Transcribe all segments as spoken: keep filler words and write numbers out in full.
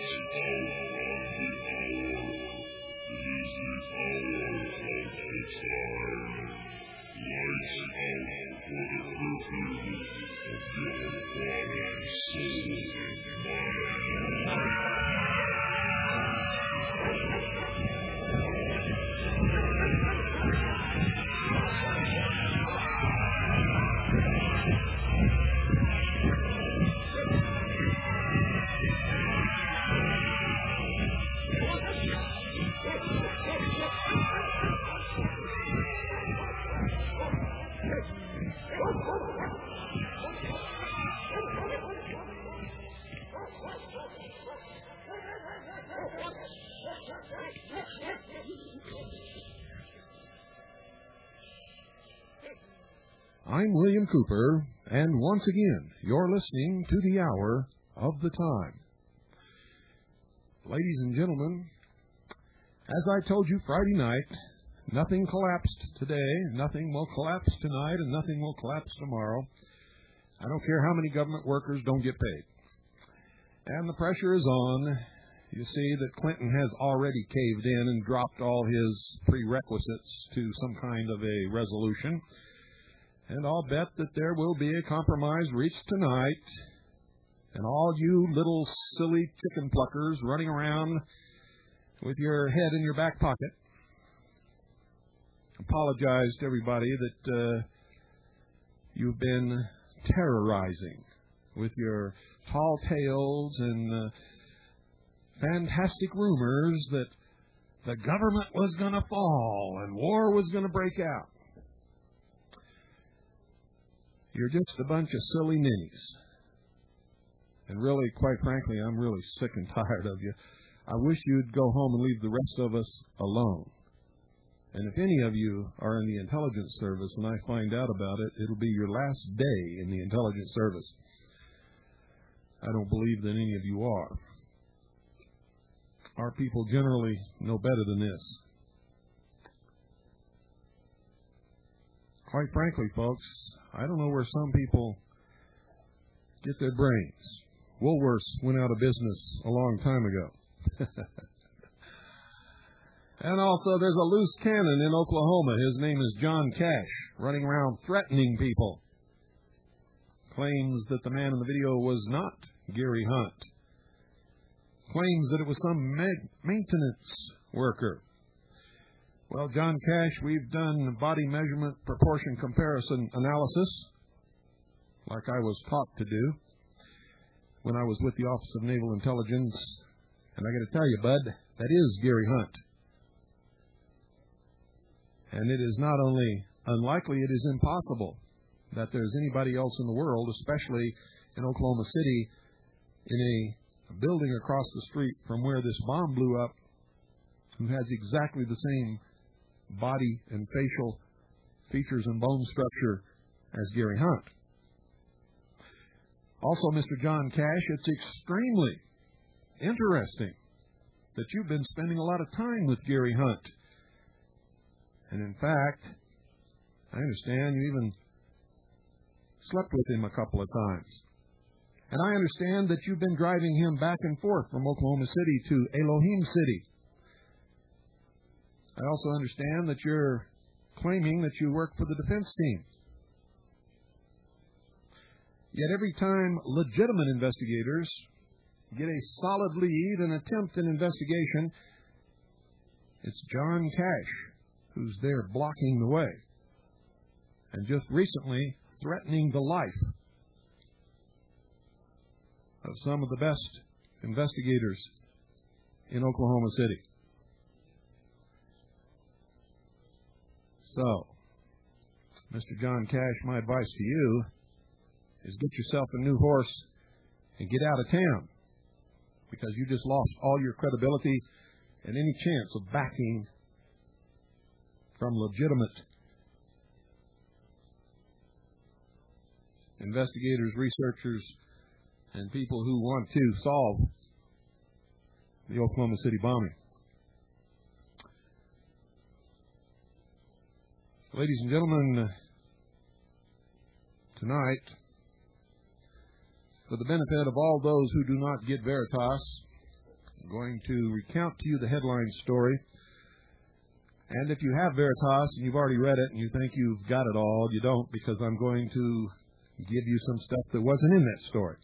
I'm William Cooper, and once again, you're listening to the Hour of the Time. Ladies and gentlemen, as I told you Friday night, nothing collapsed today, nothing will collapse tonight, and nothing will collapse tomorrow. I don't care how many government workers don't get paid. And the pressure is on. You see that Clinton has already caved in and dropped all his prerequisites to some kind of a resolution. And I'll bet that there will be a compromise reached tonight. And all you little silly chicken pluckers running around with your head in your back pocket, apologize to everybody that uh, you've been terrorizing with your tall tales and uh, fantastic rumors that the government was going to fall and war was going to break out. You're just a bunch of silly ninnies. And really, quite frankly, I'm really sick and tired of you. I wish you'd go home and leave the rest of us alone. And if any of you are in the intelligence service and I find out about it, it'll be your last day in the intelligence service. I don't believe that any of you are. Our people generally know better than this. Quite frankly, folks, I don't know where some people get their brains. Woolworths went out of business a long time ago. And also, there's a loose cannon in Oklahoma. His name is John Cash, running around threatening people. Claims that the man in the video was not Gary Hunt. Claims that it was some ma- maintenance worker. Well, John Cash, we've done body measurement proportion comparison analysis, like I was taught to do when I was with the Office of Naval Intelligence. And I got to tell you, bud, that is Gary Hunt. And it is not only unlikely, it is impossible that there's anybody else in the world, especially in Oklahoma City, in a building across the street from where this bomb blew up, who has exactly the same body and facial features and bone structure as Gary Hunt. Also, Mister John Cash, it's extremely interesting that you've been spending a lot of time with Gary Hunt. And in fact, I understand you even slept with him a couple of times. And I understand that you've been driving him back and forth from Oklahoma City to Elohim City. I also understand that you're claiming that you work for the defense team. Yet every time legitimate investigators get a solid lead and attempt an investigation, it's John Cash who's there blocking the way. And just recently threatening the life of some of the best investigators in Oklahoma City. So, Mister John Cash, my advice to you is get yourself a new horse and get out of town, because you just lost all your credibility and any chance of backing from legitimate investigators, researchers, and people who want to solve the Oklahoma City bombing. Ladies and gentlemen, tonight, for the benefit of all those who do not get Veritas, I'm going to recount to you the headline story. And if you have Veritas and you've already read it and you think you've got it all, you don't, because I'm going to give you some stuff that wasn't in that story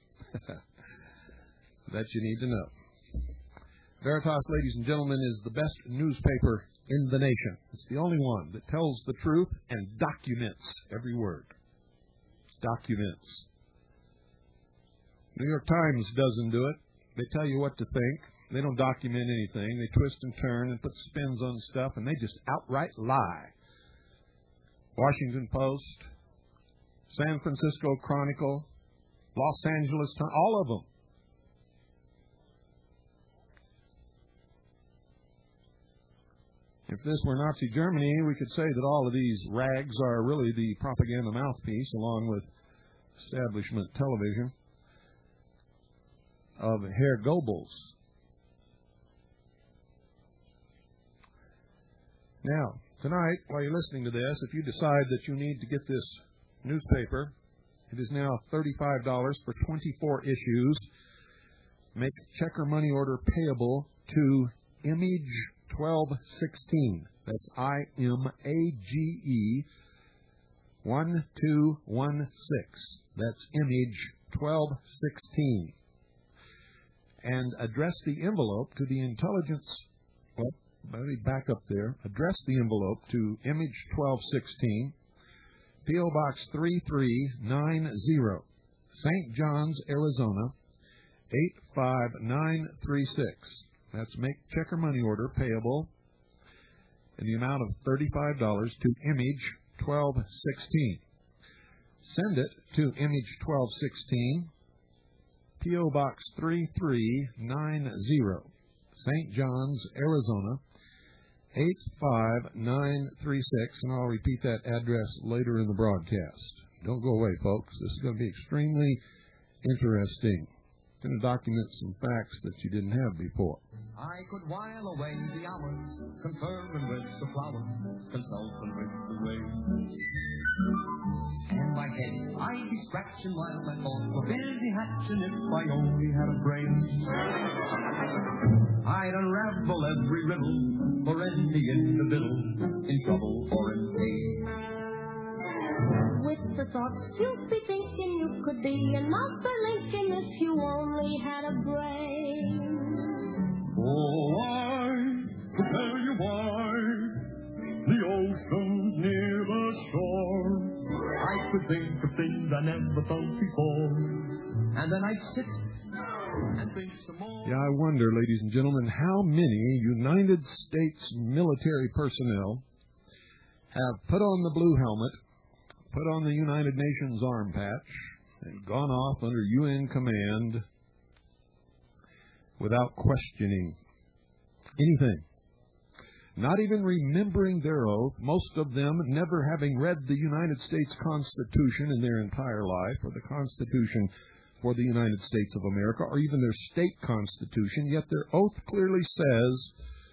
that you need to know. Veritas, ladies and gentlemen, is the best newspaper in the nation. It's the only one that tells the truth and documents every word. Documents. New York Times doesn't do it. They tell you what to think. They don't document anything. They twist and turn and put spins on stuff, and they just outright lie. Washington Post, San Francisco Chronicle, Los Angeles Times, all of them. If this were Nazi Germany, we could say that all of these rags are really the propaganda mouthpiece, along with establishment television, of Herr Goebbels. Now, tonight, while you're listening to this, if you decide that you need to get this newspaper, it is now thirty-five dollars for twenty-four issues. Make check or money order payable to Image twelve sixteen. That's I M A G E one two one six. That's Image twelve sixteen. And address the envelope to the intelligence. Well, let me back up there. Address the envelope to Image twelve sixteen, P O Box three three nine zero, Saint John's, Arizona eight five nine three six. That's make check or money order payable in the amount of thirty-five dollars to Image twelve sixteen. Send it to Image twelve sixteen, P O Box three three nine zero, Saint John's, Arizona eight five nine three six, and I'll repeat that address later in the broadcast. Don't go away, folks. This is going to be extremely interesting. I'm going to document some facts that you didn't have before. I could while away the hours, conferring with the flowers, consulting with the rain. In my head, I'd be scratching while my thoughts were busy hatching if I only had a brain. I'd unravel every riddle for any individual in trouble or in pain. With the thoughts you'd be thinking you could be another Lincoln if you only had a brain. Oh, I could tell you why the ocean's near the shore. I could think of things I never thought before, and then I'd sit and think some more. Yeah, I wonder, ladies and gentlemen, how many United States military personnel have put on the blue helmet, put on the United Nations arm patch, and gone off under U N command without questioning anything. Not even remembering their oath, most of them never having read the United States Constitution in their entire life, or the Constitution for the United States of America, or even their state constitution, yet their oath clearly says,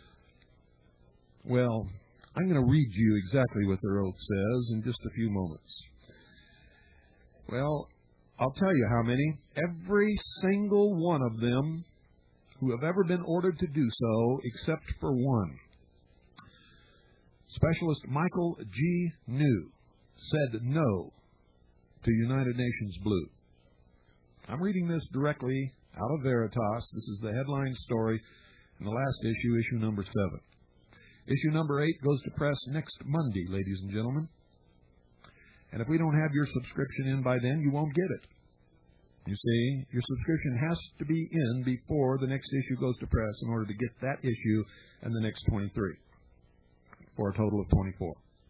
well, I'm going to read you exactly what their oath says in just a few moments. Well, I'll tell you how many. Every single one of them who have ever been ordered to do so, except for one. Specialist Michael G. New said no to United Nations Blue. I'm reading this directly out of Veritas. This is the headline story in the last issue, issue number seven. Issue number eight goes to press next Monday, ladies and gentlemen. And if we don't have your subscription in by then, you won't get it. You see, your subscription has to be in before the next issue goes to press in order to get that issue and the next twenty-three, for a total of twenty-four.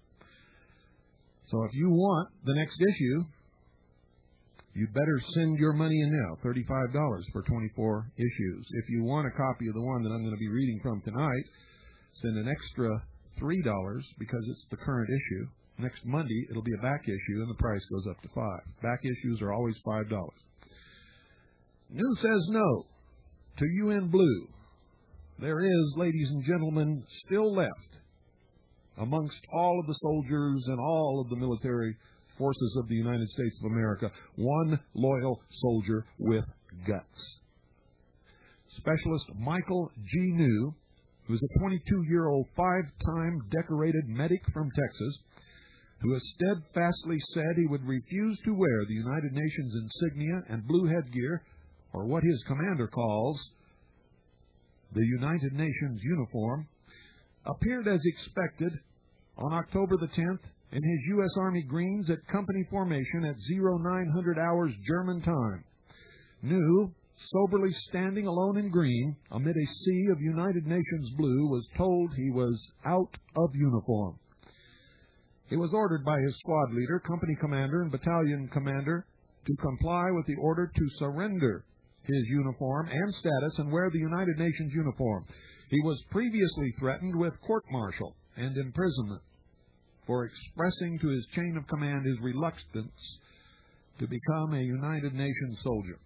So if you want the next issue, you'd better send your money in now, thirty-five dollars for twenty-four issues. If you want a copy of the one that I'm going to be reading from tonight, send an extra three dollars because it's the current issue. Next Monday, it'll be a back issue, and the price goes up to five dollars. Back issues are always five dollars. New says no to U N Blue. There is, ladies and gentlemen, still left amongst all of the soldiers and all of the military forces of the United States of America, one loyal soldier with guts. Specialist Michael G. New, who's a twenty-two-year-old five-time decorated medic from Texas, who has steadfastly said he would refuse to wear the United Nations insignia and blue headgear, or what his commander calls the United Nations uniform, appeared as expected on October the tenth in his U S Army Greens at company formation at oh nine hundred hours German time. New, soberly standing alone in green amid a sea of United Nations blue, was told he was out of uniform. He was ordered by his squad leader, company commander, and battalion commander to comply with the order to surrender his uniform and status and wear the United Nations uniform. He was previously threatened with court-martial and imprisonment for expressing to his chain of command his reluctance to become a United Nations soldier.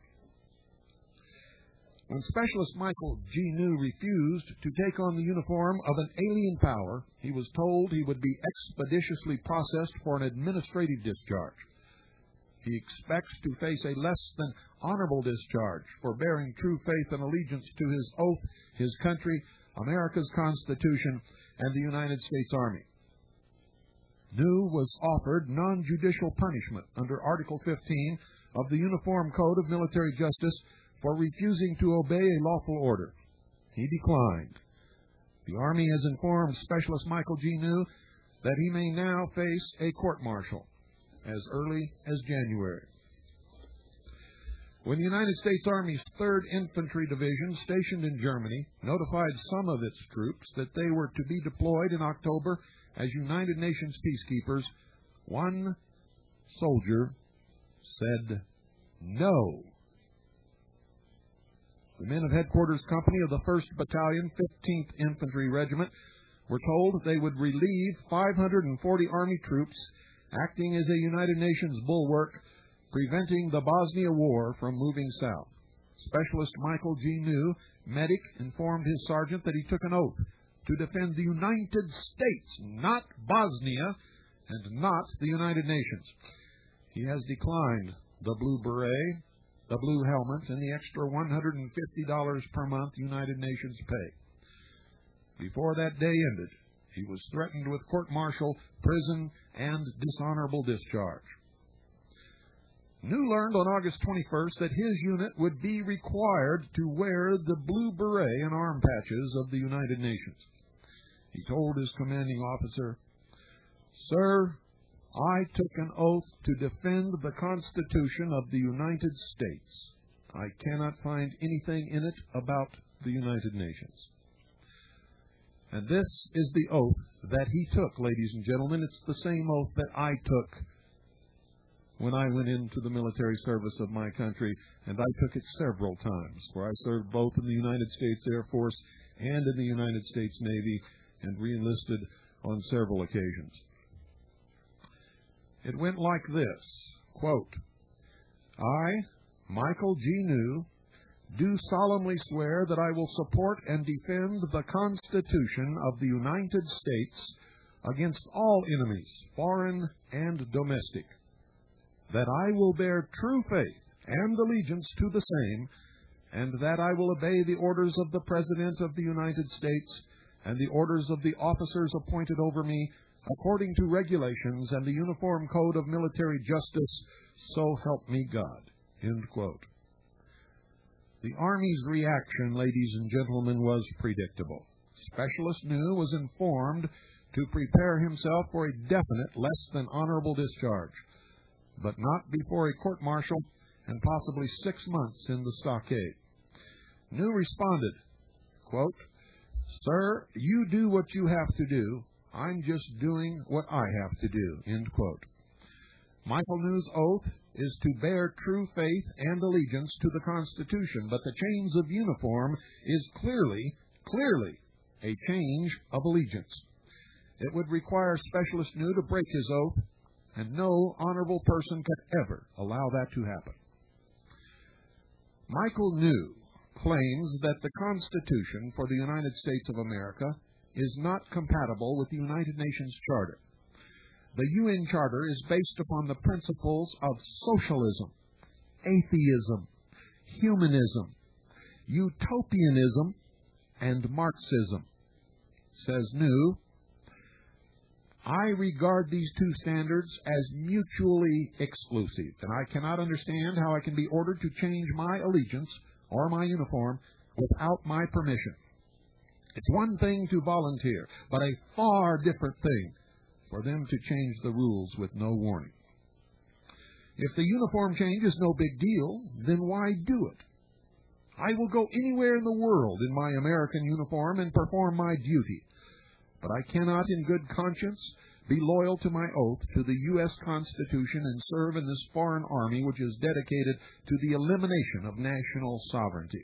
When Specialist Michael G. New refused to take on the uniform of an alien power, he was told he would be expeditiously processed for an administrative discharge. He expects to face a less than honorable discharge for bearing true faith and allegiance to his oath, his country, America's Constitution, and the United States Army. New was offered non-judicial punishment under Article fifteen of the Uniform Code of Military Justice for refusing to obey a lawful order. He declined. The Army has informed Specialist Michael G. New that he may now face a court-martial as early as January. When the United States Army's third Infantry Division, stationed in Germany, notified some of its troops that they were to be deployed in October as United Nations peacekeepers, one soldier said no. The men of Headquarters Company of the first Battalion, fifteenth Infantry Regiment, were told they would relieve five hundred forty Army troops acting as a United Nations bulwark, preventing the Bosnia War from moving south. Specialist Michael G. New, medic, informed his sergeant that he took an oath to defend the United States, not Bosnia, and not the United Nations. He has declined the blue beret, the blue helmet, and the extra one hundred fifty dollars per month United Nations pay. Before that day ended, he was threatened with court-martial, prison, and dishonorable discharge. New learned on August twenty-first that his unit would be required to wear the blue beret and arm patches of the United Nations. He told his commanding officer, "Sir, I took an oath to defend the Constitution of the United States. I cannot find anything in it about the United Nations." And this is the oath that he took, ladies and gentlemen. It's the same oath that I took when I went into the military service of my country, and I took it several times, for I served both in the United States Air Force and in the United States Navy, and re-enlisted on several occasions. It went like this, quote, "I, Michael G. New, do solemnly swear that I will support and defend the Constitution of the United States against all enemies, foreign and domestic, that I will bear true faith and allegiance to the same, and that I will obey the orders of the President of the United States and the orders of the officers appointed over me according to regulations and the Uniform Code of Military Justice, so help me God." End quote. The Army's reaction, ladies and gentlemen, was predictable. Specialist New was informed to prepare himself for a definite less than honorable discharge, but not before a court-martial and possibly six months in the stockade. New responded, quote, "Sir, you do what you have to do. I'm just doing what I have to do." End quote. Michael New's oath is to bear true faith and allegiance to the Constitution, but the change of uniform is clearly, clearly a change of allegiance. It would require Specialist New to break his oath, and no honorable person could ever allow that to happen. Michael New claims that the Constitution for the United States of America is not compatible with the United Nations Charter. The U N Charter is based upon the principles of socialism, atheism, humanism, utopianism and Marxism. Says New, I regard these two standards as mutually exclusive, and I cannot understand how I can be ordered to change my allegiance or my uniform without my permission. It's one thing to volunteer, but a far different thing for them to change the rules with no warning. If the uniform change is no big deal, then why do it? I will go anywhere in the world in my American uniform and perform my duty, but I cannot in good conscience be loyal to my oath to the U S Constitution and serve in this foreign army which is dedicated to the elimination of national sovereignty.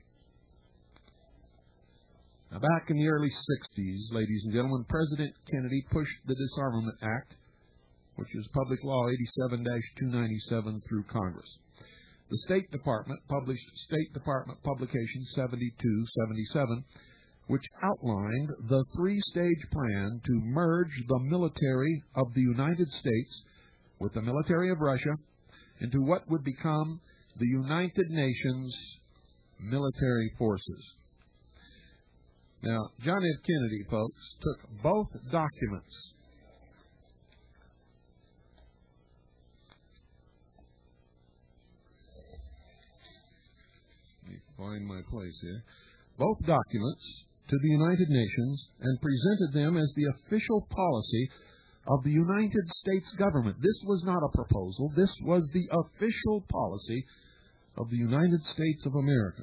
Now, back in the early sixties, ladies and gentlemen, President Kennedy pushed the Disarmament Act, which is Public Law eighty-seven dash two ninety-seven, through Congress. The State Department published State Department Publication seventy-two seventy-seven, which outlined the three-stage plan to merge the military of the United States with the military of Russia into what would become the United Nations military forces. Now, John F. Kennedy, folks, took both documents. Let me find my place here. Both documents to the United Nations and presented them as the official policy of the United States government. This was not a proposal. This was the official policy of the United States of America.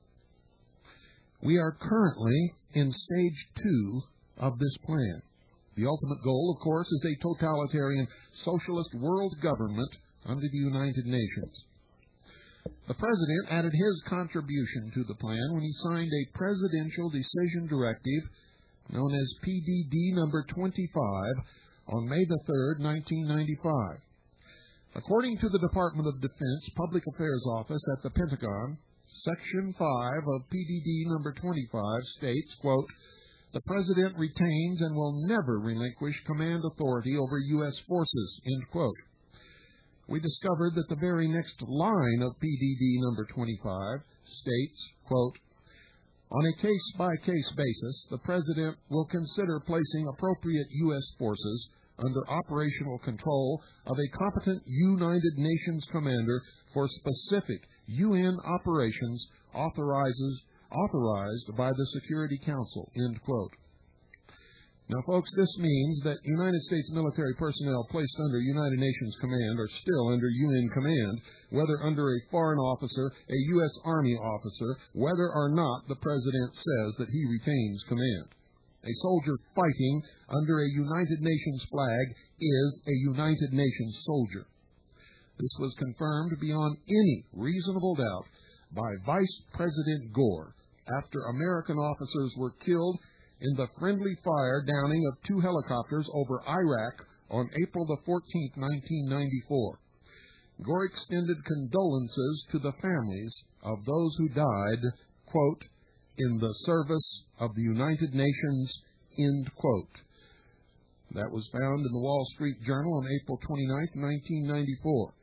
We are currently in stage two of this plan. The ultimate goal, of course, is a totalitarian socialist world government under the United Nations. The President added his contribution to the plan when he signed a Presidential Decision Directive known as P D D number twenty-five on May the third, nineteen ninety-five. According to the Department of Defense Public Affairs Office at the Pentagon, Section five of P D D number twenty-five states, quote, "The President retains and will never relinquish command authority over U S forces," end quote. We discovered that the very next line of P D D number twenty-five states, quote, "On a case-by-case basis, the President will consider placing appropriate U S forces under operational control of a competent United Nations commander for specific U N operations authorizes, authorized by the Security Council," end quote. Now, folks, this means that United States military personnel placed under United Nations command are still under U N command, whether under a foreign officer, a U S Army officer, whether or not the President says that he retains command. A soldier fighting under a United Nations flag is a United Nations soldier. This was confirmed beyond any reasonable doubt by Vice President Gore after American officers were killed in the friendly fire downing of two helicopters over Iraq on April the fourteenth, nineteen ninety-four. Gore extended condolences to the families of those who died, quote, "in the service of the United Nations," end quote. That was found in the Wall Street Journal on April twenty-ninth, nineteen ninety-four.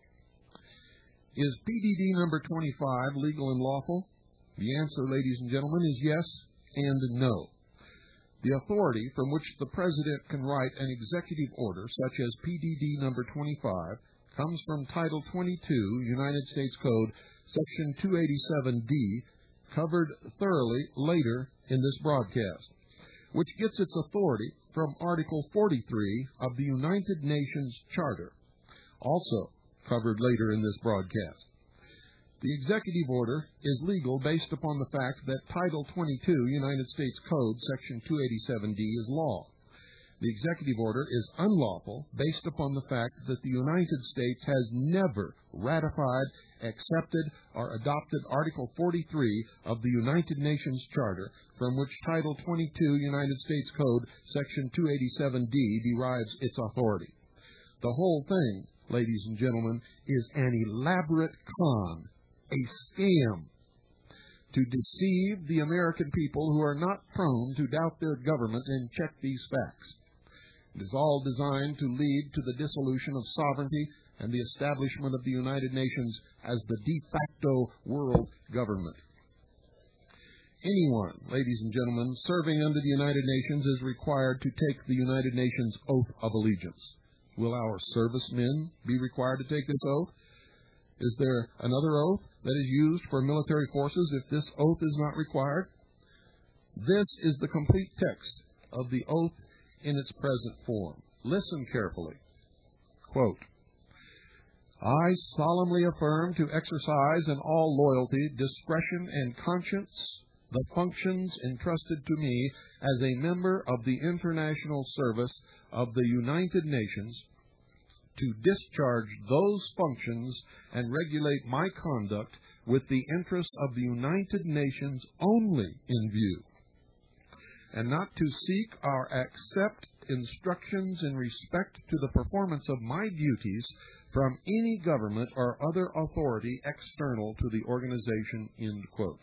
Is P D D number twenty-five legal and lawful? The answer, ladies and gentlemen, is yes and no. The authority from which the President can write an executive order, such as P D D number twenty-five, comes from Title twenty-two, United States Code, Section two eighty-seven D, covered thoroughly later in this broadcast, which gets its authority from Article forty-three of the United Nations Charter, also covered later in this broadcast. The executive order is legal based upon the fact that Title twenty-two, United States Code, Section two eighty-seven D, is law. The executive order is unlawful based upon the fact that the United States has never ratified, accepted, or adopted Article forty-three of the United Nations Charter, from which Title twenty-two, United States Code, Section two eighty-seven D, derives its authority. The whole thing, ladies and gentlemen, is an elaborate con, a scam, to deceive the American people who are not prone to doubt their government and check these facts. It is all designed to lead to the dissolution of sovereignty and the establishment of the United Nations as the de facto world government. Anyone, ladies and gentlemen, serving under the United Nations is required to take the United Nations oath of allegiance. Will our servicemen be required to take this oath? Is there another oath that is used for military forces if this oath is not required? This is the complete text of the oath in its present form. Listen carefully. Quote, I solemnly affirm to exercise in all loyalty, discretion, and conscience the functions entrusted to me as a member of the international service of the United Nations, to discharge those functions and regulate my conduct with the interest of the United Nations only in view, and not to seek or accept instructions in respect to the performance of my duties from any government or other authority external to the organization, end quote.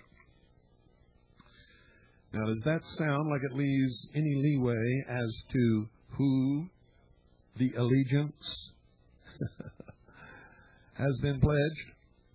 Now, does that sound like it leaves any leeway as to who the allegiance has been pledged?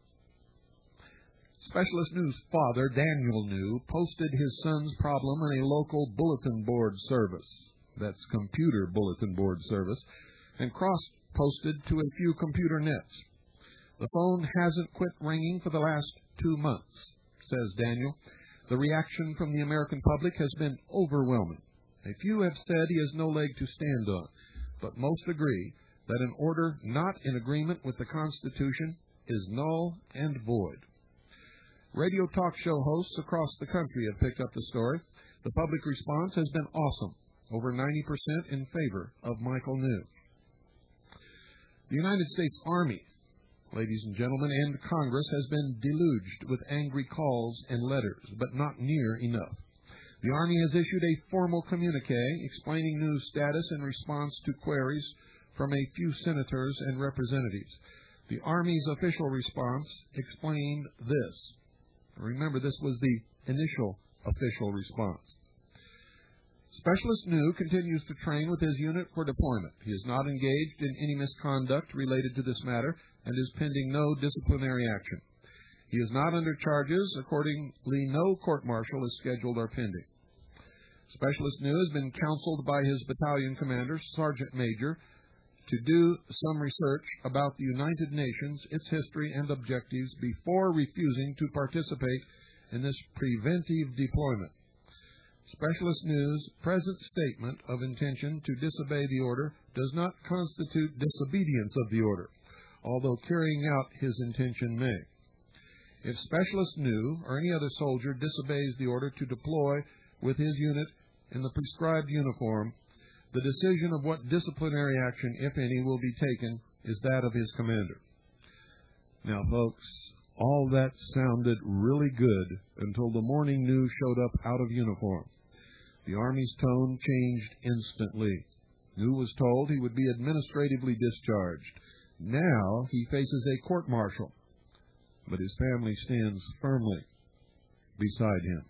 Specialist New's father, Daniel New, posted his son's problem in a local bulletin board service. That's computer bulletin board service, and cross-posted to a few computer nets. The phone hasn't quit ringing for the last two months, says Daniel. The reaction from the American public has been overwhelming. A few have said he has no leg to stand on, but most agree that an order not in agreement with the Constitution is null and void. Radio talk show hosts across the country have picked up the story. The public response has been awesome, over ninety percent in favor of Michael New. The United States Army, ladies and gentlemen, and Congress has been deluged with angry calls and letters, but not near enough. The Army has issued a formal communique explaining New's status in response to queries from a few senators and representatives. The Army's official response explained this. Remember, this was the initial official response. Specialist New continues to train with his unit for deployment. He is not engaged in any misconduct related to this matter and is pending no disciplinary action. He is not under charges. Accordingly, no court-martial is scheduled or pending. Specialist New has been counseled by his battalion commander, Sergeant Major, to do some research about the United Nations, its history and objectives before refusing to participate in this preventive deployment. Specialist New's present statement of intention to disobey the order does not constitute disobedience of the order, although carrying out his intention may. If Specialist New or any other soldier disobeys the order to deploy with his unit in the prescribed uniform, the decision of what disciplinary action, if any, will be taken is that of his commander. Now, folks, all that sounded really good until the morning news showed up out of uniform. The Army's tone changed instantly. New was told he would be administratively discharged. Now he faces a court-martial, but his family stands firmly beside him.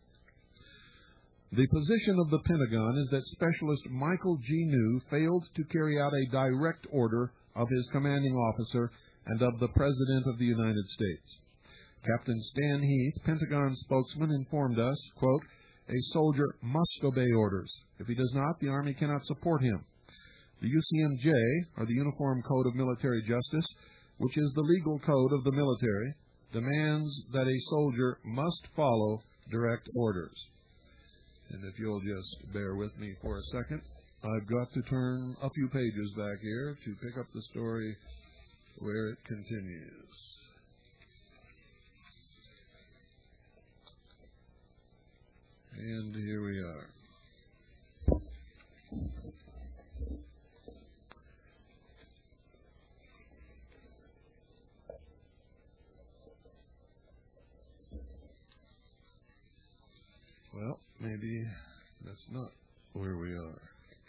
The position of the Pentagon is that Specialist Michael G. New failed to carry out a direct order of his commanding officer and of the President of the United States. Captain Stan Heath, Pentagon spokesman, informed us, quote, a soldier must obey orders. If he does not, the Army cannot support him. The U C M J, or the Uniform Code of Military Justice, which is the legal code of the military, demands that a soldier must follow direct orders. And if you'll just bear with me for a second, I've got to turn a few pages back here to pick up the story where it continues. And here we are. Well, maybe that's not where we are.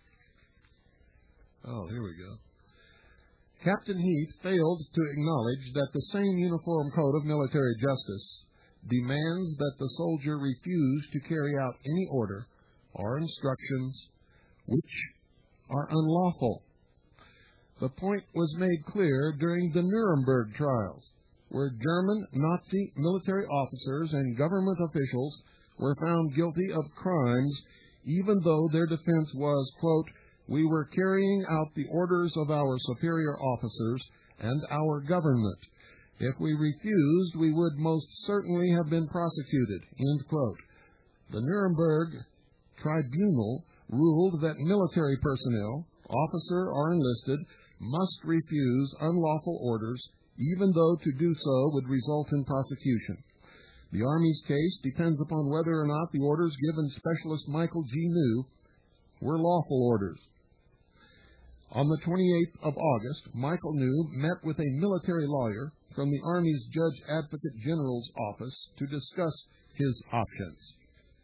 Oh, here we go. Captain Heath failed to acknowledge that the same Uniform Code of Military Justice demands that the soldier refuse to carry out any order or instructions which are unlawful. The point was made clear during the Nuremberg trials, where German Nazi military officers and government officials were found guilty of crimes even though their defense was, quote, "We were carrying out the orders of our superior officers and our government. If we refused, we would most certainly have been prosecuted," end quote. The Nuremberg Tribunal ruled that military personnel, officer or enlisted, must refuse unlawful orders, even though to do so would result in prosecution. The Army's case depends upon whether or not the orders given Specialist Michael G. New were lawful orders. On the twenty-eighth of August, Michael New met with a military lawyer from the Army's Judge Advocate General's office to discuss his options.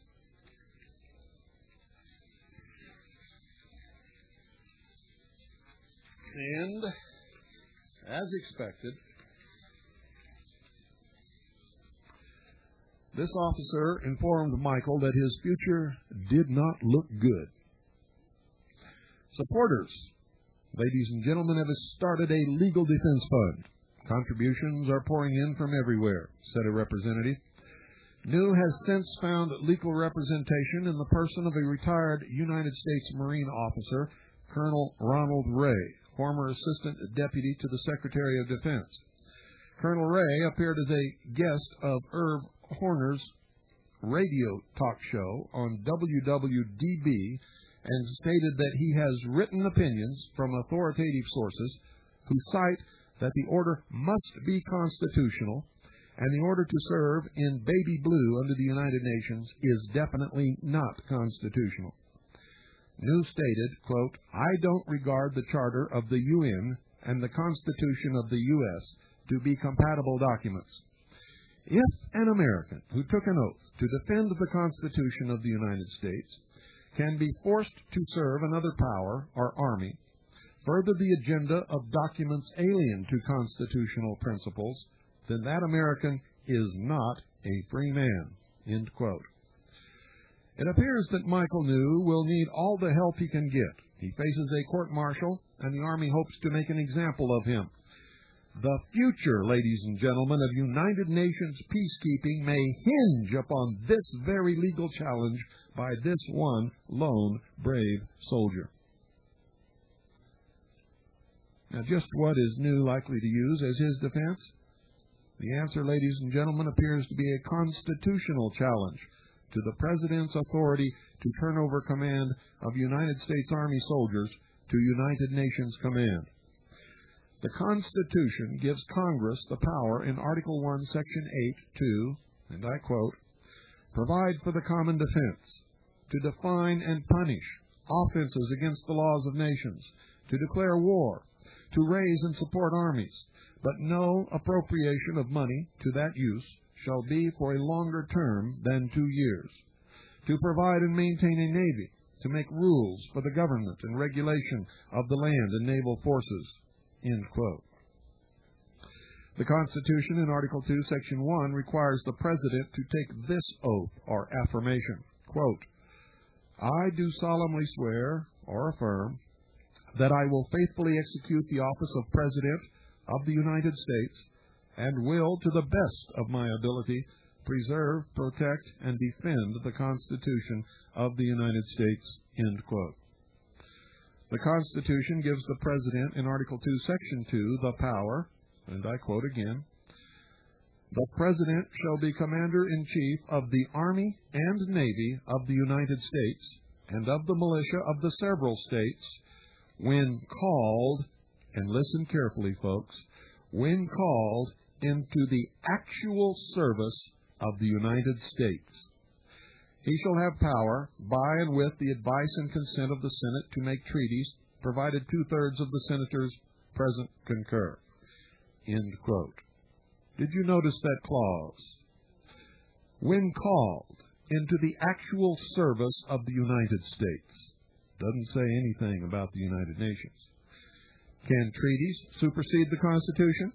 And, as expected, this officer informed Michael that his future did not look good. Supporters, ladies and gentlemen, have started a legal defense fund. Contributions are pouring in from everywhere, said a representative. New has since found legal representation in the person of a retired United States Marine officer, Colonel Ronald Ray, former Assistant Deputy to the Secretary of Defense. Colonel Ray appeared as a guest of Irv Horner's radio talk show on W W D B and stated that he has written opinions from authoritative sources who cite that the order must be constitutional and the order to serve in baby blue under the United Nations is definitely not constitutional. New stated, quote, "I don't regard the Charter of the U N and the Constitution of the U S to be compatible documents. If an American who took an oath to defend the Constitution of the United States can be forced to serve another power or army, further the agenda of documents alien to constitutional principles, then that American is not a free man," end quote. It appears that Michael New will need all the help he can get. He faces a court-martial, and the Army hopes to make an example of him. The future, ladies and gentlemen, of United Nations peacekeeping may hinge upon this very legal challenge by this one lone brave soldier. Now, just what is New likely to use as his defense? The answer, ladies and gentlemen, appears to be a constitutional challenge to the President's authority to turn over command of United States Army soldiers to United Nations command. The Constitution gives Congress the power in Article one, Section eight to, and I quote, "provide for the common defense, to define and punish offenses against the laws of nations, to declare war, to raise and support armies, but no appropriation of money to that use shall be for a longer term than two years, to provide and maintain a navy, to make rules for the government and regulation of the land and naval forces," end quote. The Constitution in Article two, Section one requires the President to take this oath or affirmation, quote, "I do solemnly swear or affirm that I will faithfully execute the office of President of the United States and will, to the best of my ability, preserve, protect, and defend the Constitution of the United States," end quote. The Constitution gives the President in Article two, Section two, the power, and I quote again, "The President shall be Commander-in-Chief of the Army and Navy of the United States and of the militia of the several states when called," and listen carefully, folks, "when called into the actual service of the United States. He shall have power, by and with the advice and consent of the Senate, to make treaties, provided two-thirds of the senators present concur," end quote. Did you notice that clause? When called into the actual service of the United States. Doesn't say anything about the United Nations. Can treaties supersede the Constitution?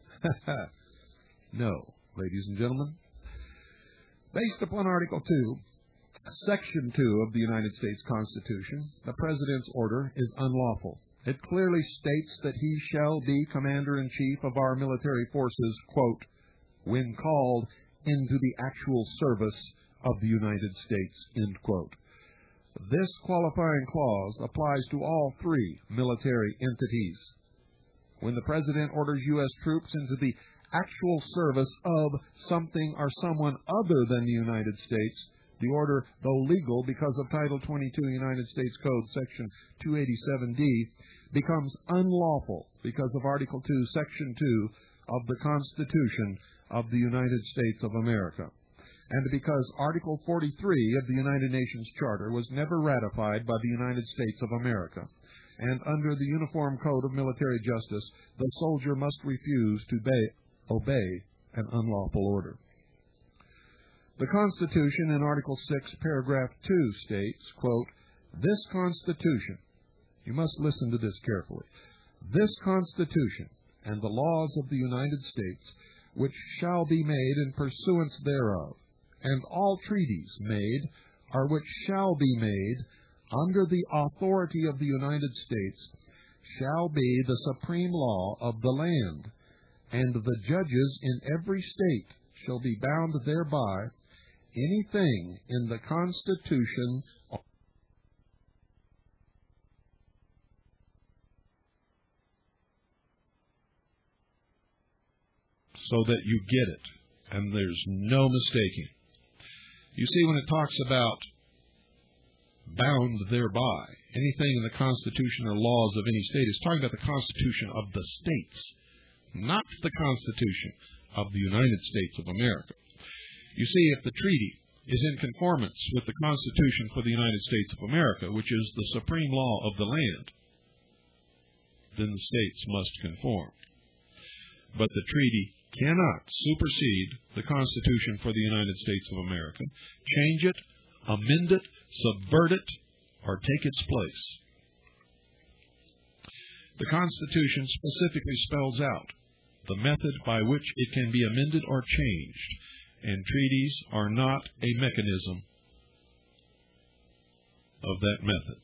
No, ladies and gentlemen. Based upon Article two, Section two of the United States Constitution, the President's order is unlawful. It clearly states that he shall be Commander-in-Chief of our military forces, quote, "when called into the actual service of the United States, end quote. This qualifying clause applies to all three military entities. When the President orders U S troops into the actual service of something or someone other than the United States, the order, though legal because of Title twenty-two United States Code, Section two eighty-seven D, becomes unlawful because of Article two, Section two of the Constitution of the United States of America, and because Article forty-three of the United Nations Charter was never ratified by the United States of America, and under the Uniform Code of Military Justice, the soldier must refuse to obey, obey an unlawful order. The Constitution in Article six, Paragraph two states, quote, "This Constitution," you must listen to this carefully, "this Constitution and the laws of the United States, which shall be made in pursuance thereof, and all treaties made, or which shall be made under the authority of the United States, shall be the supreme law of the land, and the judges in every state shall be bound thereby. Anything in the Constitution so that you get it, and there's no mistaking. You see, when it talks about bound thereby, anything in the Constitution or laws of any state, is talking about the Constitution of the states, not the Constitution of the United States of America. You see, if the treaty is in conformance with the Constitution for the United States of America, which is the supreme law of the land, then the states must conform. But the treaty cannot supersede the Constitution for the United States of America, change it, amend it, subvert it, or take its place. The Constitution specifically spells out the method by which it can be amended or changed, and treaties are not a mechanism of that method.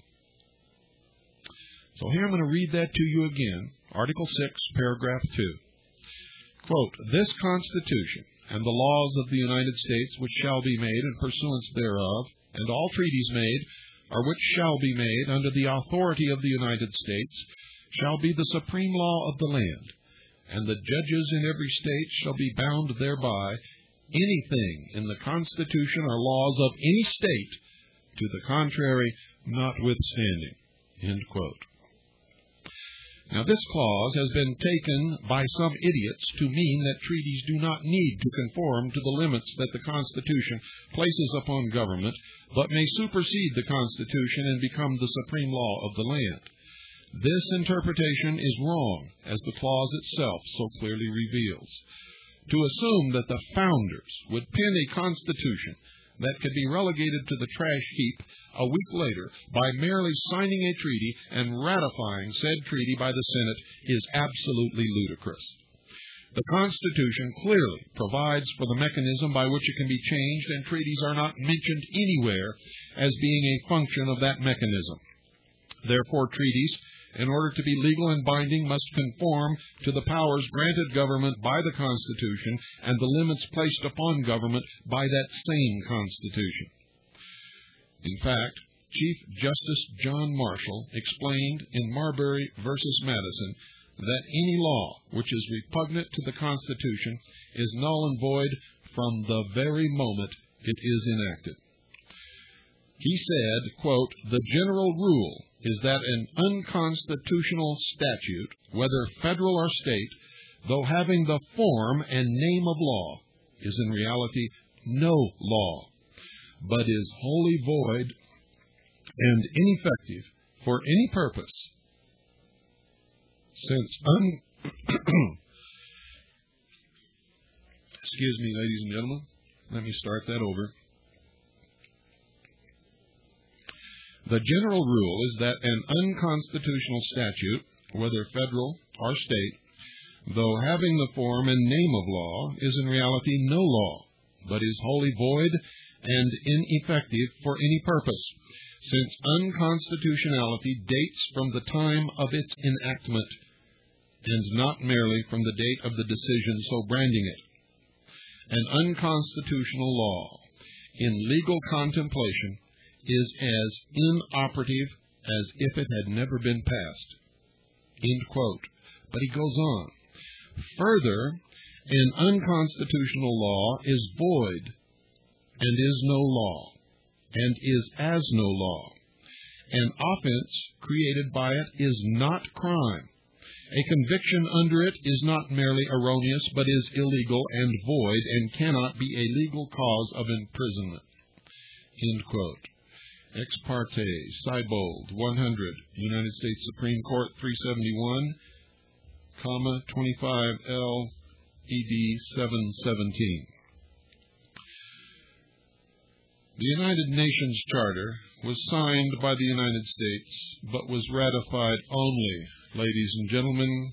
So here I'm going to read that to you again, Article six, Paragraph two. Quote, "This Constitution and the laws of the United States which shall be made in pursuance thereof, and all treaties made, or which shall be made under the authority of the United States, shall be the supreme law of the land, and the judges in every state shall be bound thereby. Anything in the Constitution or laws of any state to the contrary notwithstanding." End quote. Now, this clause has been taken by some idiots to mean that treaties do not need to conform to the limits that the Constitution places upon government, but may supersede the Constitution and become the supreme law of the land. This interpretation is wrong, as the clause itself so clearly reveals. To assume that the founders would pen a Constitution that could be relegated to the trash heap a week later by merely signing a treaty and ratifying said treaty by the Senate is absolutely ludicrous. The Constitution clearly provides for the mechanism by which it can be changed, and treaties are not mentioned anywhere as being a function of that mechanism. Therefore, treaties, in order to be legal and binding, must conform to the powers granted government by the Constitution and the limits placed upon government by that same Constitution. In fact, Chief Justice John Marshall explained in Marbury versus Madison that any law which is repugnant to the Constitution is null and void from the very moment it is enacted. He said, quote, "The general rule is that an unconstitutional statute, whether federal or state, though having the form and name of law, is in reality no law, but is wholly void and ineffective for any purpose, since un... Excuse me, ladies and gentlemen. Let me start that over. The general rule is that an unconstitutional statute, whether federal or state, though having the form and name of law, is in reality no law, but is wholly void and ineffective for any purpose, since unconstitutionality dates from the time of its enactment, and not merely from the date of the decision so branding it. An unconstitutional law in legal contemplation is as inoperative as if it had never been passed. End quote. But he goes on. Further, an unconstitutional law is void and is no law, and is as no law. An offense created by it is not crime. A conviction under it is not merely erroneous, but is illegal and void, and cannot be a legal cause of imprisonment. End quote. Ex parte, Seibold, one hundred, United States Supreme Court, three seventy-one, comma, twenty-five L E D seven seventeen. The United Nations Charter was signed by the United States, but was ratified only, ladies and gentlemen,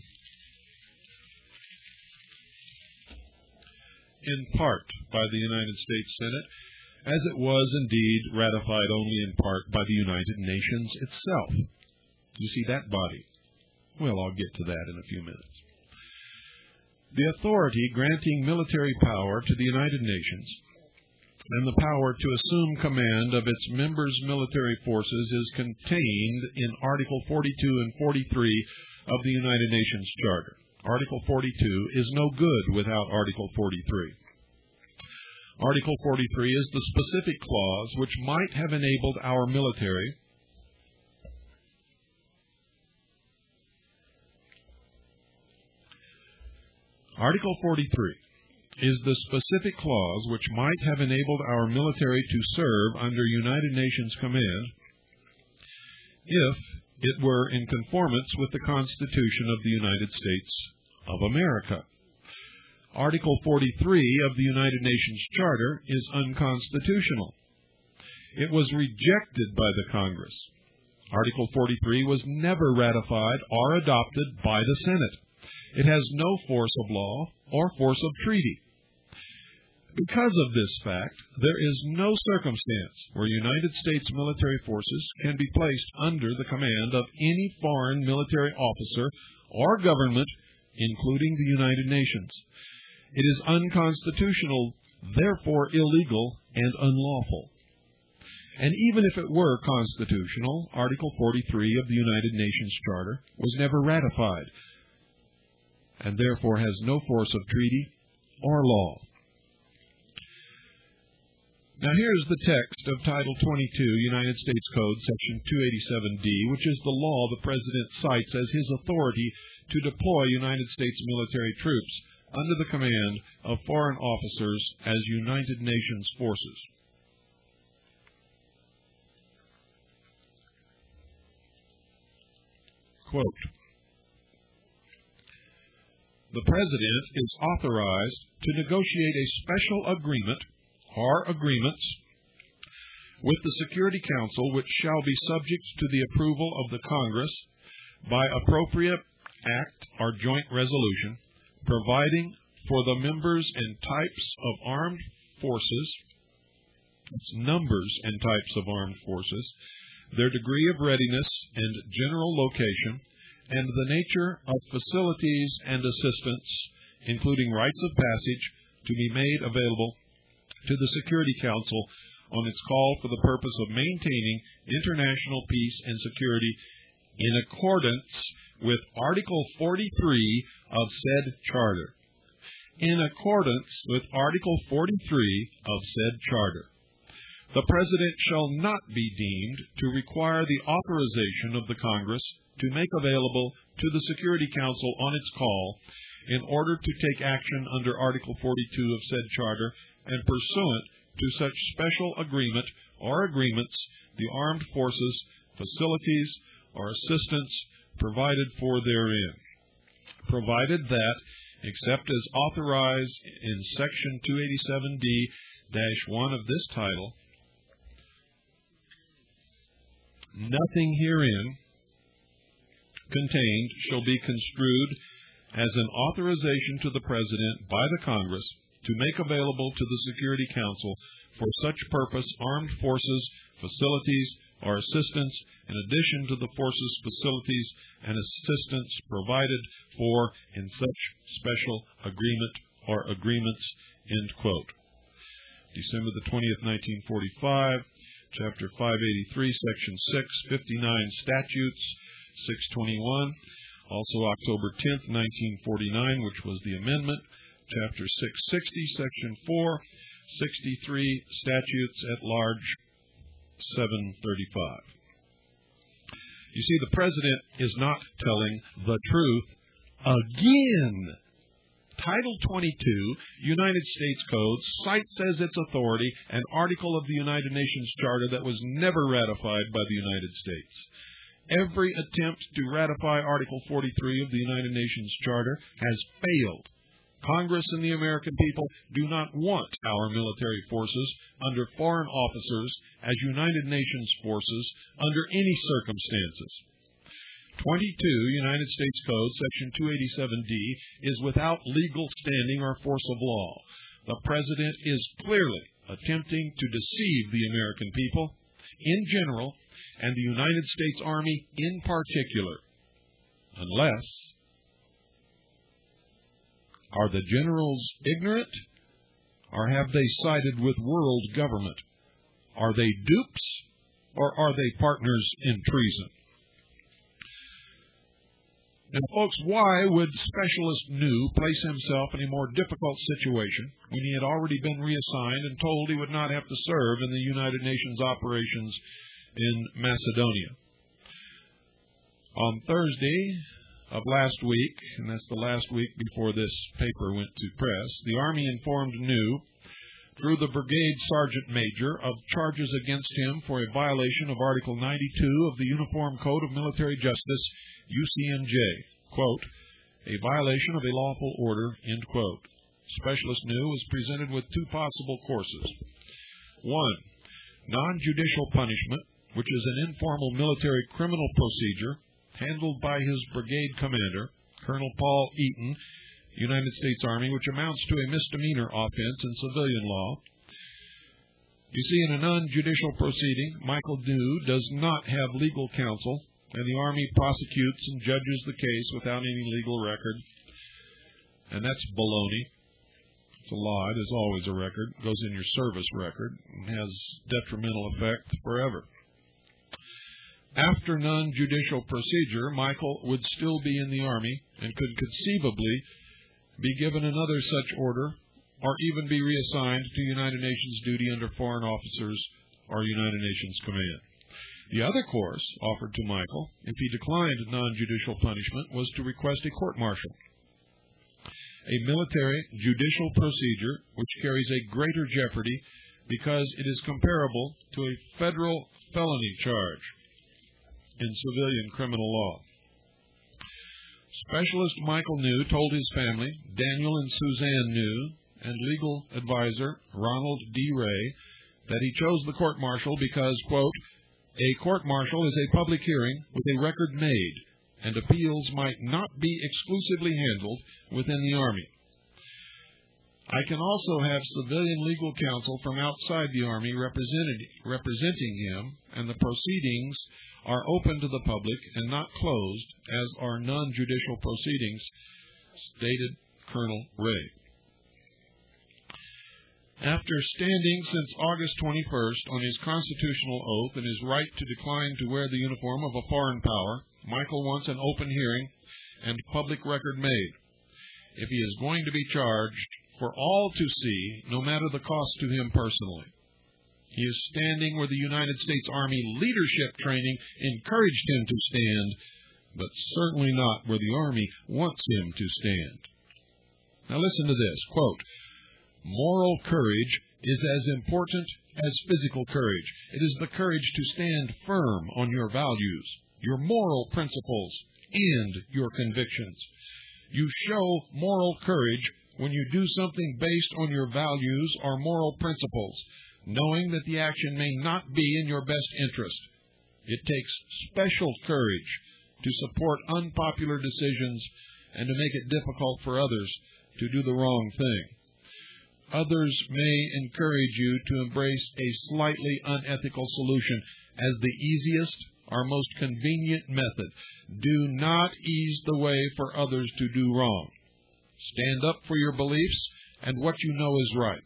in part by the United States Senate, as it was indeed ratified only in part by the United Nations itself. You see that body? Well, I'll get to that in a few minutes. The authority granting military power to the United Nations and the power to assume command of its members' military forces is contained in Article forty-two and forty-three of the United Nations Charter. Article forty-two is no good without Article forty-three. Article forty-three is the specific clause which might have enabled our military Article forty-three is the specific clause which might have enabled our military to serve under United Nations command if it were in conformance with the Constitution of the United States of America. Article forty-three of the United Nations Charter is unconstitutional. It was rejected by the Congress. Article forty-three was never ratified or adopted by the Senate. It has no force of law or force of treaty. Because of this fact, there is no circumstance where United States military forces can be placed under the command of any foreign military officer or government, including the United Nations. It is unconstitutional, therefore illegal and unlawful. And even if it were constitutional, Article forty-three of the United Nations Charter was never ratified, and therefore has no force of treaty or law. Now here's the text of Title twenty-two, United States Code, Section two eighty-seven D, which is the law the President cites as his authority to deploy United States military troops under the command of foreign officers as United Nations forces. Quote, the President is authorized to negotiate a special agreement or agreements with the Security Council, which shall be subject to the approval of the Congress by appropriate act or joint resolution, providing for the members and types of armed forces, it's numbers and types of armed forces, their degree of readiness and general location, and the nature of facilities and assistance, including rites of passage, to be made available to the Security Council on its call for the purpose of maintaining international peace and security in accordance with Article forty-three of said charter. In accordance with Article forty-three of said charter. The President shall not be deemed to require the authorization of the Congress to make available to the Security Council on its call in order to take action under Article forty-two of said charter and pursuant to such special agreement or agreements the armed forces, facilities, or assistance provided for therein, provided that, except as authorized in Section two eighty-seven D dash one of this title, nothing herein contained shall be construed as an authorization to the President by the Congress to make available to the Security Council for such purpose armed forces, facilities, or assistance in addition to the forces, facilities, and assistance provided for in such special agreement or agreements, end quote. December the twentieth, nineteen forty-five, Chapter five eighty-three, Section six, fifty-nine Statutes, six twenty-one. Also October tenth, nineteen forty-nine, which was the amendment, Chapter six sixty, Section four, sixty-three Statutes at Large, seven thirty-five. You see, the President is not telling the truth again. Title twenty-two, United States Code, cites as its authority an article of the United Nations Charter that was never ratified by the United States. Every attempt to ratify Article forty-three of the United Nations Charter has failed. Congress and the American people do not want our military forces under foreign officers as United Nations forces under any circumstances. twenty-two, United States Code, Section two eighty-seven D, is without legal standing or force of law. The President is clearly attempting to deceive the American people in general and the United States Army in particular, unless, are the generals ignorant, or have they sided with world government? Are they dupes, or are they partners in treason? And folks, why would Specialist New place himself in a more difficult situation when he had already been reassigned and told he would not have to serve in the United Nations operations in Macedonia? On Thursday of last week, and that's the last week before this paper went to press, the Army informed New, through the Brigade Sergeant Major, of charges against him for a violation of Article ninety-two of the Uniform Code of Military Justice, U C M J, quote, a violation of a lawful order, end quote. Specialist New was presented with two possible courses. One, non-judicial punishment, which is an informal military criminal procedure handled by his brigade commander, Colonel Paul Eaton, United States Army, which amounts to a misdemeanor offense in civilian law. You see, in a non-judicial proceeding, Michael New does not have legal counsel, and the Army prosecutes and judges the case without any legal record. And that's baloney. It's a lie. There's always a record. It goes in your service record and has detrimental effect forever. After non-judicial procedure, Michael would still be in the Army and could conceivably be given another such order or even be reassigned to United Nations duty under foreign officers or United Nations command. The other course offered to Michael, if he declined non-judicial punishment, was to request a court-martial, a military judicial procedure which carries a greater jeopardy because it is comparable to a federal felony charge in civilian criminal law. Specialist Michael New told his family, Daniel and Suzanne New, and legal advisor Ronald D. Ray, that he chose the court-martial because, quote, a court-martial is a public hearing with a record made, and appeals might not be exclusively handled within the Army. I can also have civilian legal counsel from outside the Army representing him, and the proceedings are open to the public and not closed, as are non-judicial proceedings, stated Colonel Ray. After standing since August twenty-first on his constitutional oath and his right to decline to wear the uniform of a foreign power, Michael wants an open hearing and public record made. If he is going to be charged, for all to see, no matter the cost to him personally. He is standing where the United States Army leadership training encouraged him to stand, but certainly not where the Army wants him to stand. Now listen to this, quote, moral courage is as important as physical courage. It is the courage to stand firm on your values, your moral principles, and your convictions. You show moral courage when you do something based on your values or moral principles, knowing that the action may not be in your best interest. It takes special courage to support unpopular decisions and to make it difficult for others to do the wrong thing. Others may encourage you to embrace a slightly unethical solution as the easiest or most convenient method. Do not ease the way for others to do wrong. Stand up for your beliefs and what you know is right.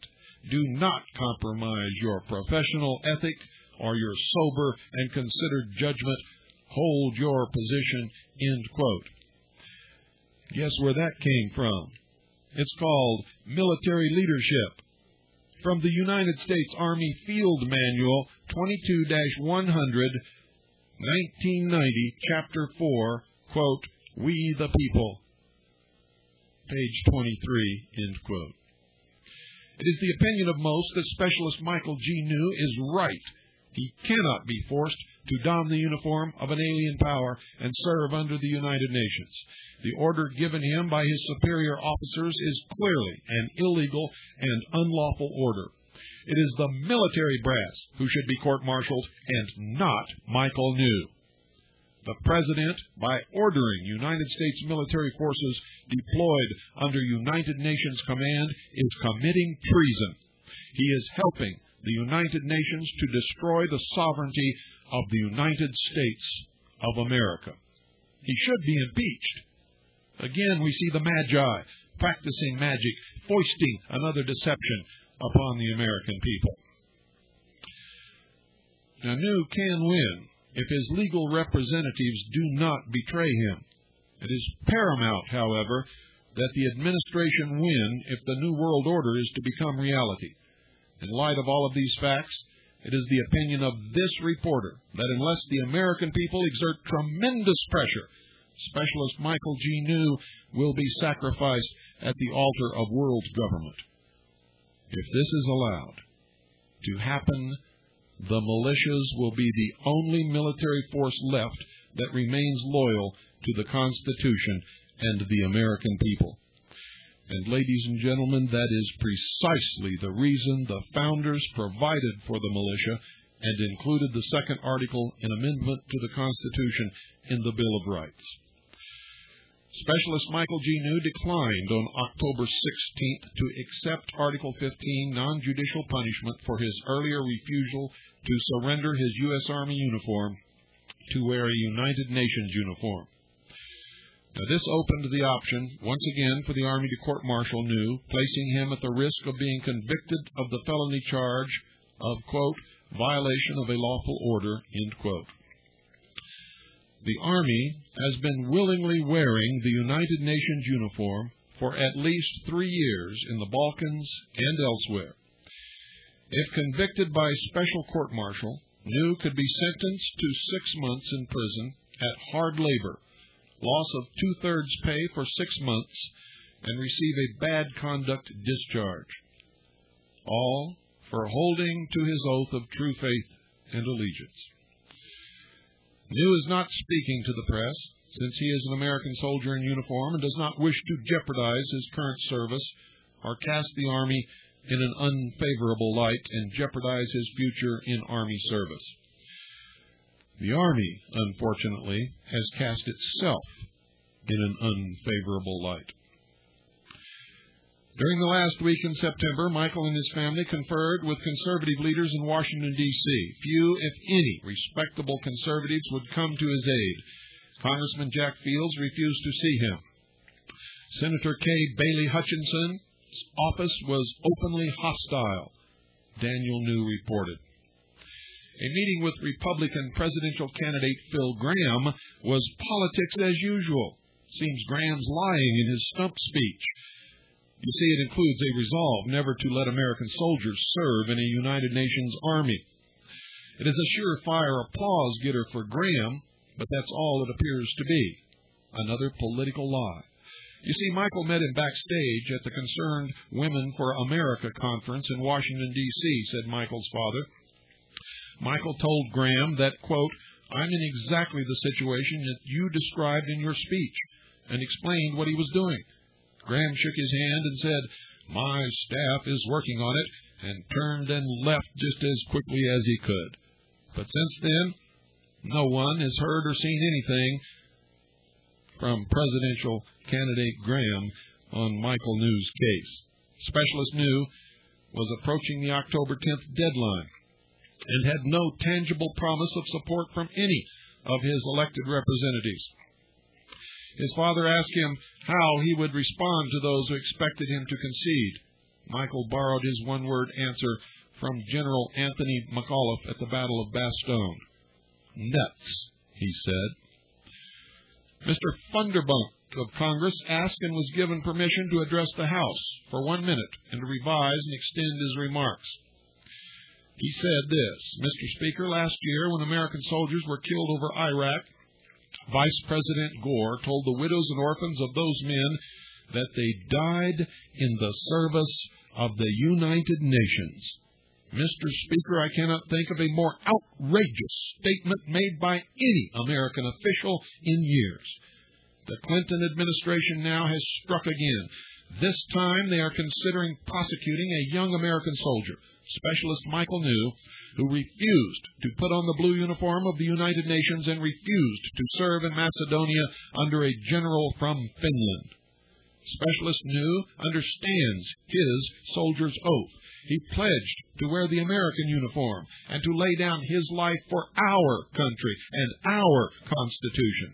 do not compromise your professional ethic or your sober and considered judgment. Hold your position, end quote. Guess where that came from? It's called Military Leadership. From the United States Army Field Manual twenty-two dash one hundred, nineteen ninety, Chapter four, quote, We the People. Page twenty-three, end quote. It is the opinion of most that Specialist Michael G. New is right. He cannot be forced to don the uniform of an alien power and serve under the United Nations. The order given him by his superior officers is clearly an illegal and unlawful order. It is the military brass who should be court-martialed and not Michael New. The President, by ordering United States military forces deployed under United Nations command, is committing treason. He is helping the United Nations to destroy the sovereignty of the United States of America. He should be impeached. Again, we see the Magi practicing magic, foisting another deception upon the American people. Now, New can win if his legal representatives do not betray him. It is paramount, however, that the administration win if the New World Order is to become reality. In light of all of these facts, it is the opinion of this reporter that unless the American people exert tremendous pressure, Specialist Michael G. New will be sacrificed at the altar of world government. If this is allowed to happen, the militias will be the only military force left that remains loyal to the Constitution and the American people. And ladies and gentlemen, that is precisely the reason the founders provided for the militia and included the second article in amendment to the Constitution in the Bill of Rights. Specialist Michael G. New declined on October sixteenth to accept Article fifteen non-judicial punishment for his earlier refusal to surrender his U S Army uniform to wear a United Nations uniform. Now, this opened the option, once again, for the Army to court-martial New, placing him at the risk of being convicted of the felony charge of, quote, violation of a lawful order, end quote. The Army has been willingly wearing the United Nations uniform for at least three years in the Balkans and elsewhere. If convicted by special court-martial, New could be sentenced to six months in prison at hard labor, loss of two-thirds pay for six months, and receive a bad conduct discharge, all for holding to his oath of true faith and allegiance. New is not speaking to the press, since he is an American soldier in uniform and does not wish to jeopardize his current service or cast the Army in an unfavorable light and jeopardize his future in Army service. The Army, unfortunately, has cast itself in an unfavorable light. During the last week in September, Michael and his family conferred with conservative leaders in Washington, D C Few, if any, respectable conservatives would come to his aid. Congressman Jack Fields refused to see him. Senator Kay Bailey Hutchinson's office was openly hostile, Daniel New reported. A meeting with Republican presidential candidate Phil Gramm was politics as usual. Seems Graham's lying in his stump speech. You see, it includes a resolve never to let American soldiers serve in a United Nations Army. It is a surefire applause-getter for Graham, but that's all it appears to be, another political lie. You see, Michael met him backstage at the Concerned Women for America conference in Washington, D C, said Michael's father. Michael told Graham that, quote, I'm in exactly the situation that you described in your speech, and explained what he was doing. Graham shook his hand and said, my staff is working on it, and turned and left just as quickly as he could. But since then, no one has heard or seen anything from presidential candidate Graham on Michael New's case. Specialist New was approaching the October tenth deadline and had no tangible promise of support from any of his elected representatives. His father asked him how he would respond to those who expected him to concede. Michael borrowed his one-word answer from General Anthony McAuliffe at the Battle of Bastogne. Nuts, he said. Mister Funderburk of Congress asked and was given permission to address the House for one minute and to revise and extend his remarks. He said this: Mister Speaker, last year when American soldiers were killed over Iraq, Vice President Gore told the widows and orphans of those men that they died in the service of the United Nations. Mister Speaker, I cannot think of a more outrageous statement made by any American official in years. The Clinton administration now has struck again. This time they are considering prosecuting a young American soldier, Specialist Michael New, who refused to put on the blue uniform of the United Nations and refused to serve in Macedonia under a general from Finland. Specialist New understands his soldier's oath. He pledged to wear the American uniform and to lay down his life for our country and our Constitution.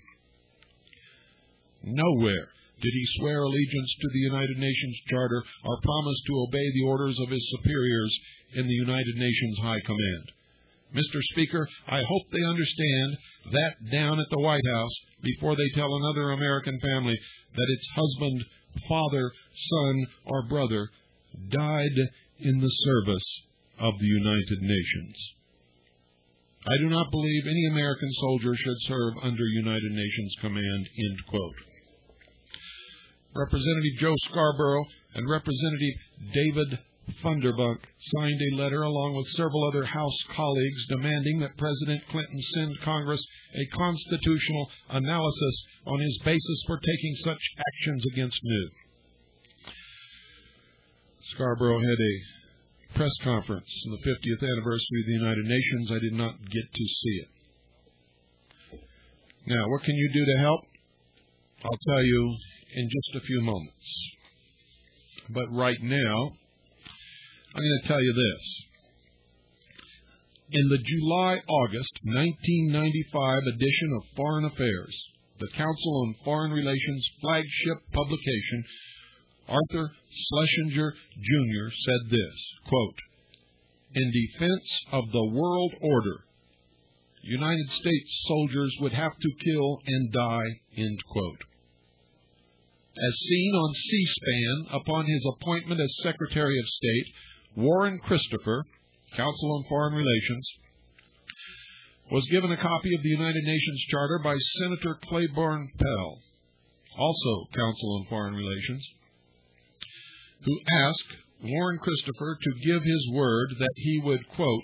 Nowhere did he swear allegiance to the United Nations Charter or promise to obey the orders of his superiors in the United Nations High Command. Mister Speaker, I hope they understand that down at the White House before they tell another American family that its husband, father, son, or brother died in the service of the United Nations. I do not believe any American soldier should serve under United Nations command, end quote. Representative Joe Scarborough and Representative David Funderburk signed a letter along with several other House colleagues demanding that President Clinton send Congress a constitutional analysis on his basis for taking such actions against New. Scarborough had a press conference on the fiftieth anniversary of the United Nations. I did not get to see it. Now, what can you do to help? I'll tell you in just a few moments. But right now, I'm going to tell you this. In the July-August nineteen ninety-five edition of Foreign Affairs, the Council on Foreign Relations flagship publication, Arthur Schlesinger Junior said this, quote, "In defense of the world order, United States soldiers would have to kill and die," end quote. As seen on C-SPAN upon his appointment as Secretary of State, Warren Christopher, Council on Foreign Relations, was given a copy of the United Nations Charter by Senator Claiborne Pell, also Council on Foreign Relations, who asked Warren Christopher to give his word that he would, quote,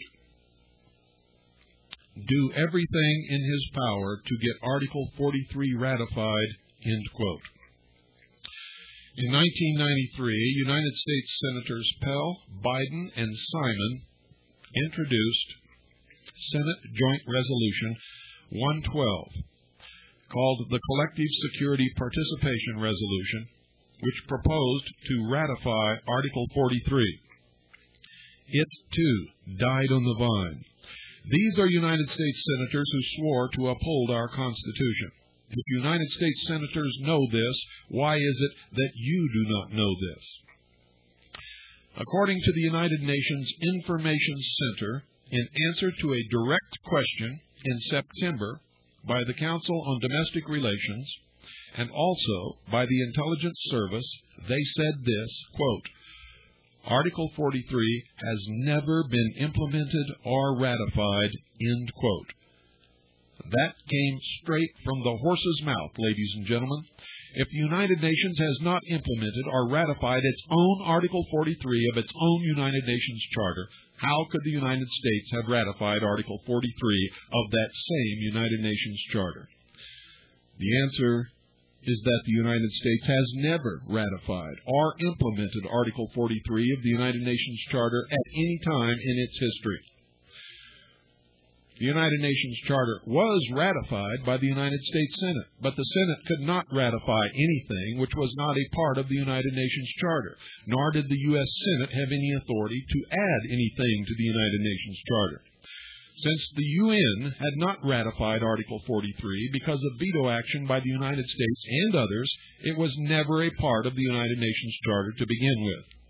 "do everything in his power to get Article forty-three ratified," end quote. In nineteen ninety-three, United States Senators Pell, Biden, and Simon introduced Senate Joint Resolution one twelve, called the Collective Security Participation Resolution, which proposed to ratify Article forty-three. It, too, died on the vine. These are United States senators who swore to uphold our Constitution. If United States senators know this, why is it that you do not know this? According to the United Nations Information Center, in answer to a direct question in September by the Council on Domestic Relations and also by the Intelligence Service, they said this, quote, "Article forty-three has never been implemented or ratified," end quote. That came straight from the horse's mouth, ladies and gentlemen. If the United Nations has not implemented or ratified its own Article forty-three of its own United Nations Charter, how could the United States have ratified Article forty-three of that same United Nations Charter? The answer is that the United States has never ratified or implemented Article forty-three of the United Nations Charter at any time in its history. The United Nations Charter was ratified by the United States Senate, but the Senate could not ratify anything which was not a part of the United Nations Charter, nor did the U S Senate have any authority to add anything to the United Nations Charter. Since the U N had not ratified Article forty-three because of veto action by the United States and others, it was never a part of the United Nations Charter to begin with.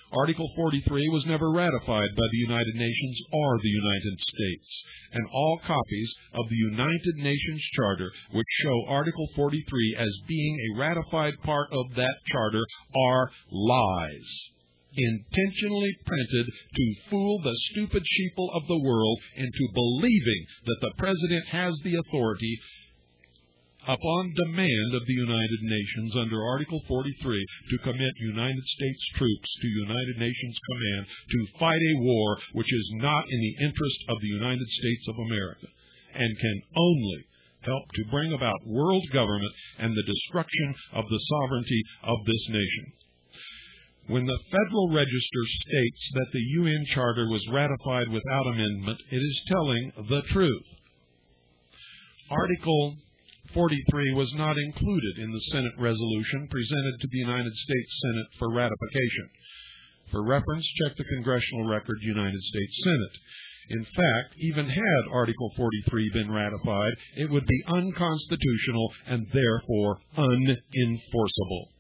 Article forty-three was never ratified by the United Nations or the United States, and all copies of the United Nations Charter which show Article forty-three as being a ratified part of that charter are lies, intentionally printed to fool the stupid sheeple of the world into believing that the President has the authority upon demand of the United Nations under Article forty-three to commit United States troops to United Nations command to fight a war which is not in the interest of the United States of America and can only help to bring about world government and the destruction of the sovereignty of this nation. When the Federal Register states that the U N Charter was ratified without amendment, it is telling the truth. Article forty-three was not included in the Senate resolution presented to the United States Senate for ratification. For reference, check the Congressional Record, United States Senate. In fact, even had Article forty-three been ratified, it would be unconstitutional and therefore unenforceable.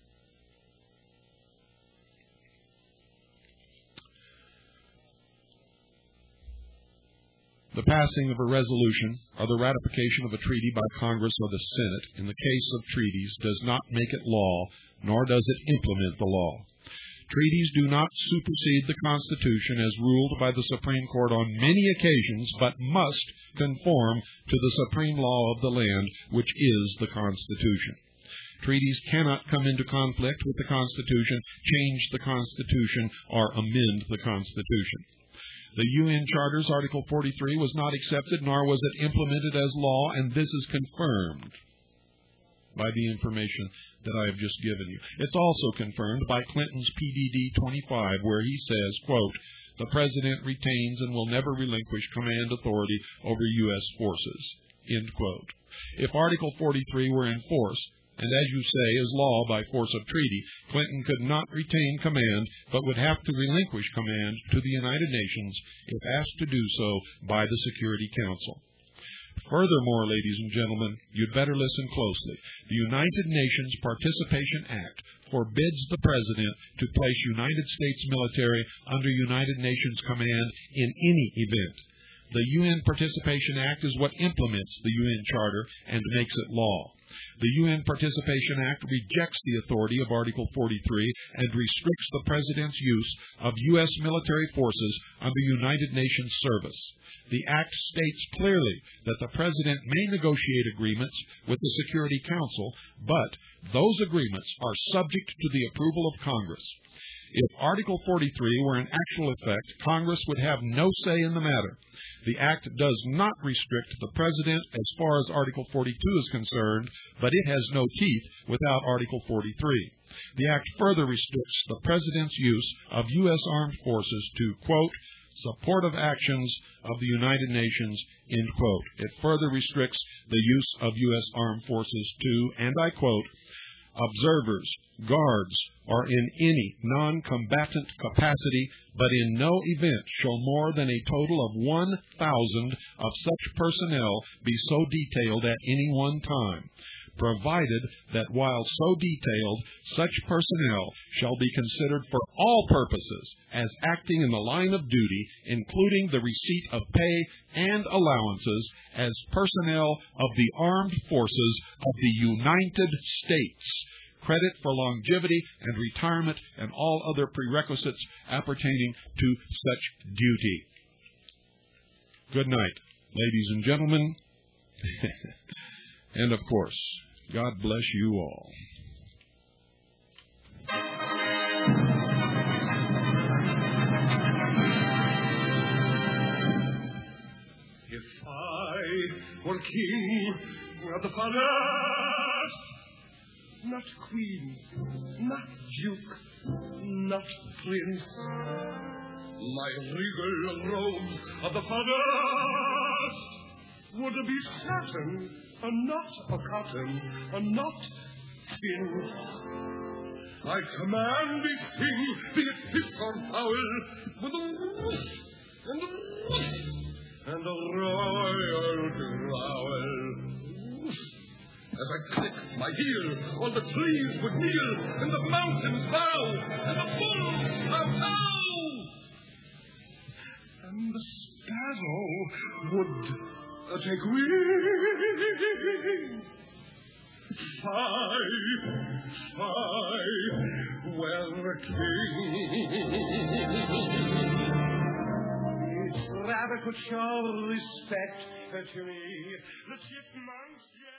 The passing of a resolution or the ratification of a treaty by Congress or the Senate in the case of treaties does not make it law, nor does it implement the law. Treaties do not supersede the Constitution as ruled by the Supreme Court on many occasions, but must conform to the supreme law of the land, which is the Constitution. Treaties cannot come into conflict with the Constitution, change the Constitution, or amend the Constitution. The U N Charter's Article forty-three was not accepted, nor was it implemented as law, and this is confirmed by the information that I have just given you. It's also confirmed by Clinton's P D D twenty-five, where he says, quote, "The President retains and will never relinquish command authority over U S forces," end quote. If Article forty-three were in force, and as you say, is law by force of treaty, Clinton could not retain command, but would have to relinquish command to the United Nations if asked to do so by the Security Council. Furthermore, ladies and gentlemen, you'd better listen closely. The United Nations Participation Act forbids the President to place United States military under United Nations command in any event. The U N Participation Act is what implements the U N Charter and makes it law. The U N Participation Act rejects the authority of Article forty-three and restricts the President's use of U S military forces under United Nations service. The Act states clearly that the President may negotiate agreements with the Security Council, but those agreements are subject to the approval of Congress. If Article forty-three were in actual effect, Congress would have no say in the matter. The Act does not restrict the President as far as Article forty-two is concerned, but it has no teeth without Article forty-three. The Act further restricts the President's use of U S armed forces to, quote, "supportive actions of the United Nations," end quote. It further restricts the use of U S armed forces to, and I quote, "observers, guards, or in any non-combatant capacity, but in no event shall more than a total of one thousand of such personnel be so detailed at any one time, provided that while so detailed, such personnel shall be considered for all purposes as acting in the line of duty, including the receipt of pay and allowances as personnel of the armed forces of the United States, credit for longevity and retirement, and all other prerequisites appertaining to such duty." Good night, ladies and gentlemen. And of course, God bless you all. If I were king of the palace, not queen, not duke, not prince, my regal robes of the palace would be satin, and not a cotton, and not tin. I command these things, be it fish or fowl, with a whoosh and a whoosh and a royal growl, whoosh as I click my heel, all the trees would kneel, and the mountains bow, and the bulls kowtow. And the sparrow would uh, take wing. Fly, fly, well, the king. Each rabbit would show respect to me. The chipmunks, yeah.